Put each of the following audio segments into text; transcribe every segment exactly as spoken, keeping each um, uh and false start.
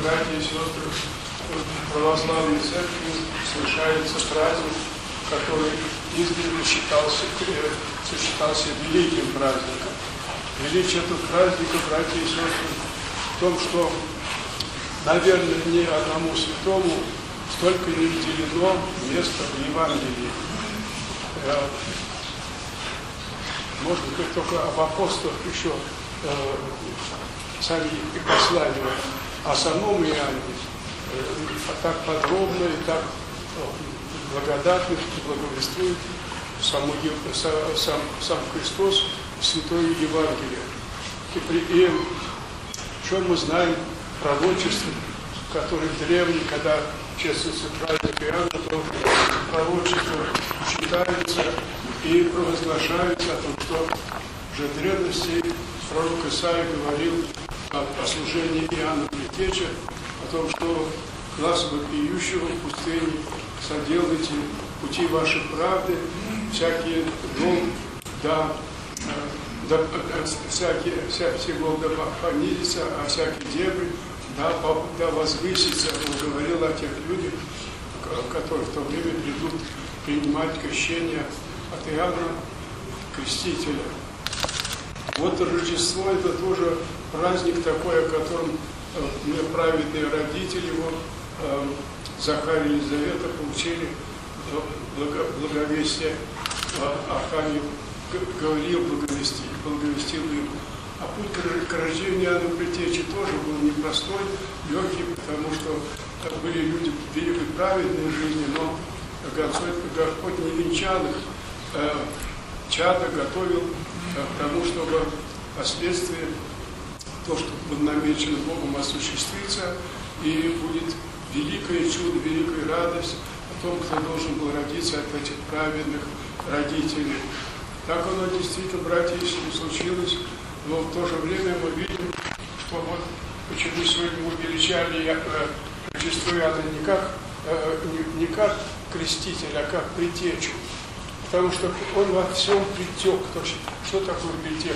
братья и сестры, в православной церкви совершается праздник, который издревле считался, считался великим праздником. Величие этого праздника, братья и сестры, в том, что, наверное, ни одному святому столько не уделено места в Евангелии. Может быть, только об апостолах еще э, сами и послания, о самом Иоанне э, так подробно и так э, благодатно благовествует саму, сам, сам Христос в Святое Евангелие. И, при, и что мы знаем пророчество, которое древнее, когда чествуется праздник Иоанна, то пророчество читается и провозглашается о том, что уже в древности пророк Исаия говорил о, о служении Иоанна Предтечи, о том, что глаз вопиющего в пустыне соделайте пути вашей правды, всякие дом, да, да, всякие, вся, все голода понизится, а всякие дебри, да, да возвысится. Он говорил о тех людях, которые в то время придут принимать крещение от Иоанна Крестителя. Вот Рождество — это тоже праздник такой, о котором э, праведные родители его, э, Захария и Елизавета, получили благо, благовестие. Архангел говорил, благовестил, благовестил им. А путь к, к рождению Иоанна Предтечи тоже был непростой, легкий, потому что были люди великой праведной жизни, но Господь не венчал их. Чадо готовил к тому, чтобы впоследствии то, что было намечено Богом, осуществится, и будет великое чудо, великая радость о том, кто должен был родиться от этих праведных родителей. Так оно действительно, братья, если не случилось, но в то же время мы видим, что вот почему сегодня мы величали Рождество Иоанна не как, не как креститель, а как предтечу. Потому что он во всем притек. Что такое притек?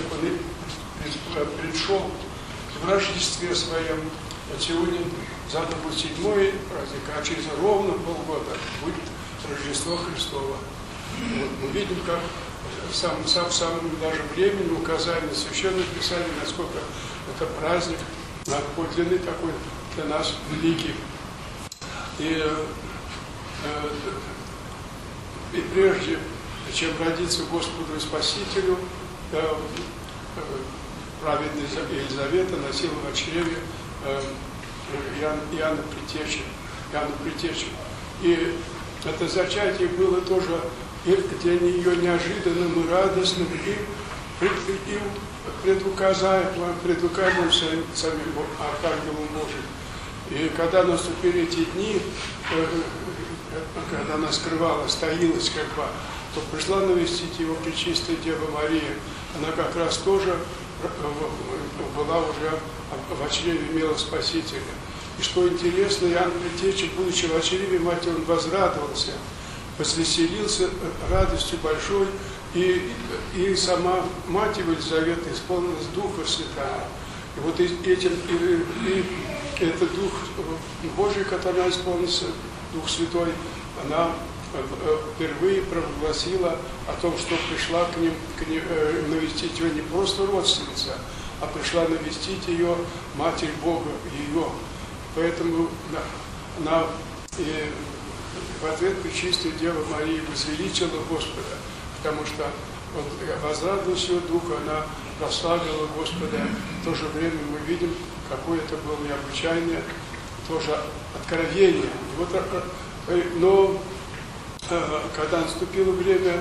Он пришел в Рождестве своем. А сегодня завтра будет седьмой праздник, а через ровно полгода будет Рождество Христово. Вот мы видим, как в самом, сам, самом даже времени указания Священного Писания, насколько это праздник подлинный такой для нас великий. И, и прежде чем родиться Господу и Спасителю, праведная Елизавета носила в чреве Иоанна, Иоанна Предтечи. Иоанна Предтечи. И это зачатие было тоже для нее неожиданным и радостным, и, и предуказаемым, предуказаемым самим Архангелом Божиим. И когда наступили эти дни, когда она скрывалась, таилась как бы, то пришла навестить его Пречистая Дева Мария. Она как раз тоже была уже в чреве, имела Спасителя. И что интересно, Иоанн Предтеча, будучи в чреве матери, он возрадовался, возвеселился радостью большой, и, и сама мать его Елизавета исполнилась Духа Святого. И вот этим, и, и этот Дух Божий, который она исполнился, Дух Святой, она впервые провозгласила о том, что пришла к ним, к ним навестить ее не просто родственница, а пришла навестить ее Матерь Бога, ее. Поэтому она и в ответ Пречистая Дева Мария возвеличила Господа, потому что вот, возрадовалась ее духа, она прославила Господа. В то же время мы видим, какое это было необычайное тоже откровение. И вот, но когда наступило время,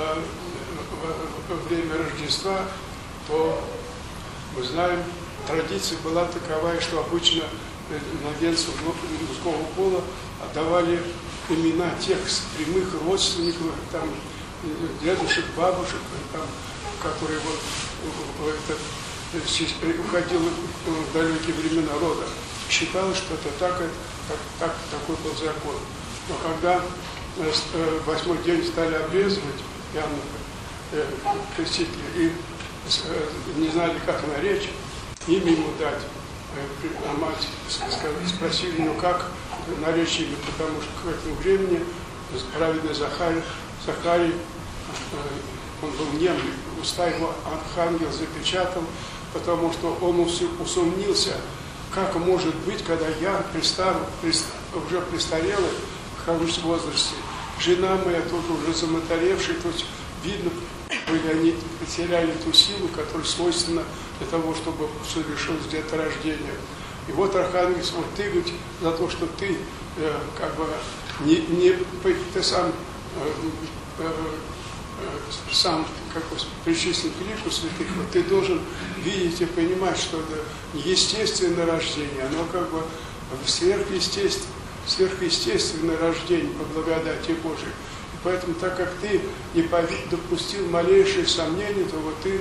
время Рождества, то мы знаем, традиция была таковая, что обычно младенцам мужского пола отдавали имена тех прямых родственников, там, дедушек, бабушек, там, которые вот, это, уходили в далекие времена рода. Считалось, что это так, так, так, такой был закон. Но когда в восьмой день стали обрезывать Иоанна Крестителя и не знали, как наречь, имя ему дать, а мать спросили, ну как наречили, потому что к этому времени праведный Захарий, Захарий он был нем, уста его архангел запечатал, потому что он усомнился, как может быть, когда я пристав, пристав, уже престарелый в возрасте, жена моя тоже уже замоторевшая, то есть видно, они потеряли ту силу, которая свойственна для того, чтобы совершилось деторождение. И вот архангел, вот ты, говорит, за то, что ты э, как бы не, не ты сам э, э, сам как бы причислен к лику святых, вот ты должен видеть и понимать, что это естественное рождение, оно как бы сверхъестественное, сверхъестественное рождение по благодати Божией. И поэтому, так как ты не допустил малейшие сомнения, то вот ты,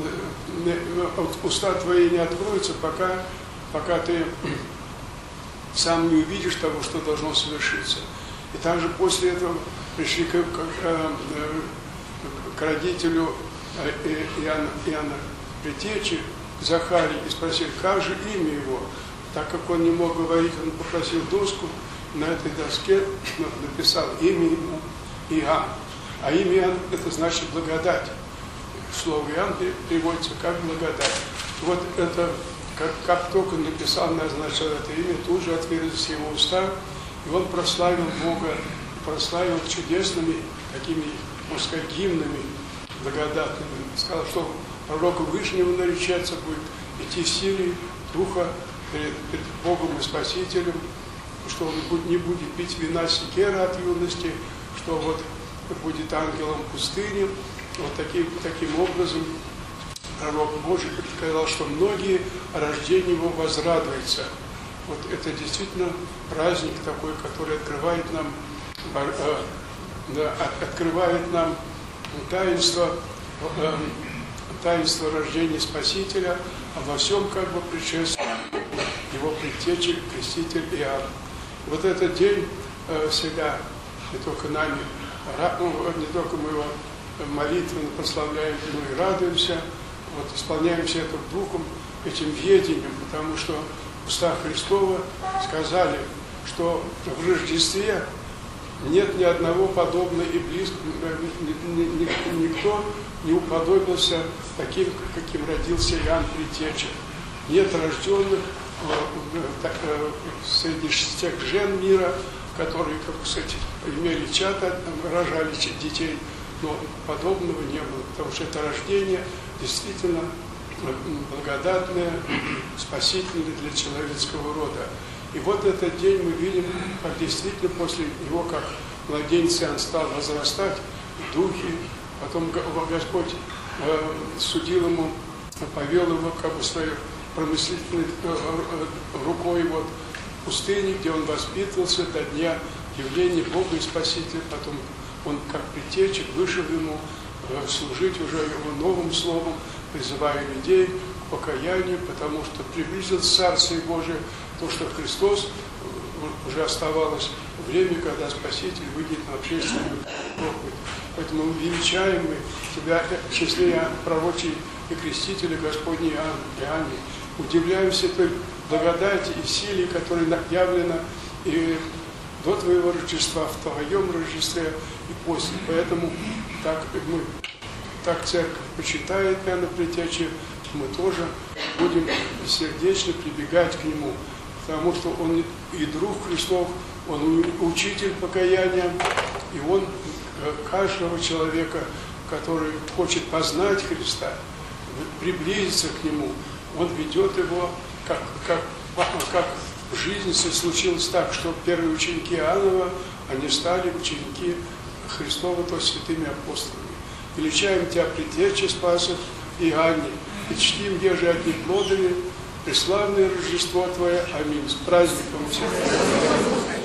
уста твои не откроются, пока, пока ты сам не увидишь того, что должно совершиться. И также после этого пришли к, к, к родителю Иоанна, Иоанна Предтечи, Захарий, и спросили, как же имя его. Так как он не мог говорить, он попросил доску, на этой доске написал имя ему Иоанн. А имя Иоанн – это значит благодать. Слово Иоанн переводится как благодать. Вот это, как, как только написал, назначил это имя, тут же отверзлись его уста, и он прославил Бога, прославил чудесными такими, можно сказать, гимнами благодатными. Сказал, что пророк Вышнего наречаться будет, идти в силе Духа перед, перед Богом и Спасителем, что он не будет пить вина секера от юности, что вот будет ангелом пустыни. Вот таким, таким образом пророк Божий предсказал, что многие о рождении его возрадуются. Вот это действительно праздник такой, который открывает нам, э, да, открывает нам таинство, э, таинство рождения Спасителя, а во всем как бы предшествует его предтеча, креститель Иоанн. Вот этот день э, всегда не только нами, ну, не только мы его молитвенно прославляем, но и радуемся, вот, исполняемся этим духом, этим ведением, потому что уста Христова сказали, что в Рождестве нет ни одного подобного и близкого, никто не уподобился таким, каким родился Иоанн Предтеча. Нет рожденных среди тех жен мира, которые, как сказать, имели чада, рожали детей, но подобного не было, потому что это рождение действительно благодатное, спасительное для человеческого рода. И вот этот день мы видим, как действительно после него, как младенец Иоанн стал возрастать в духе, потом Господь э, судил ему, повел его как бы своей промыслительной рукой вот, в пустыне, где он воспитывался до дня явления Бога и Спасителя. Потом он как предтеча вышел ему э, служить уже его новым словом, призывая людей к покаянию, потому что приблизилось Царствие Божие, то, что Христос уже оставалось время, когда Спаситель выйдет на общественную проповедь. Поэтому мы величаем мы тебя в числе пророчей и крестителя Господней Иоанне. Удивляемся той благодати и силе, которая явлена и до твоего Рождества, в твоем Рождестве и после. Поэтому так мы, так церковь почитает Иоанна Предтечи, мы тоже будем сердечно прибегать к нему, потому что он и друг Христов, он учитель покаяния, и он каждого человека, который хочет познать Христа, приблизиться к нему, он ведет его, как, как, как в жизни случилось так, что первые ученики Иоаннова, они стали ученики Христова, то есть святыми апостолами. Величаем тебя, Предтече Спасов Иоанне, и чтим еже одни плодами, преславное Рождество Твое. Аминь. С праздником всех.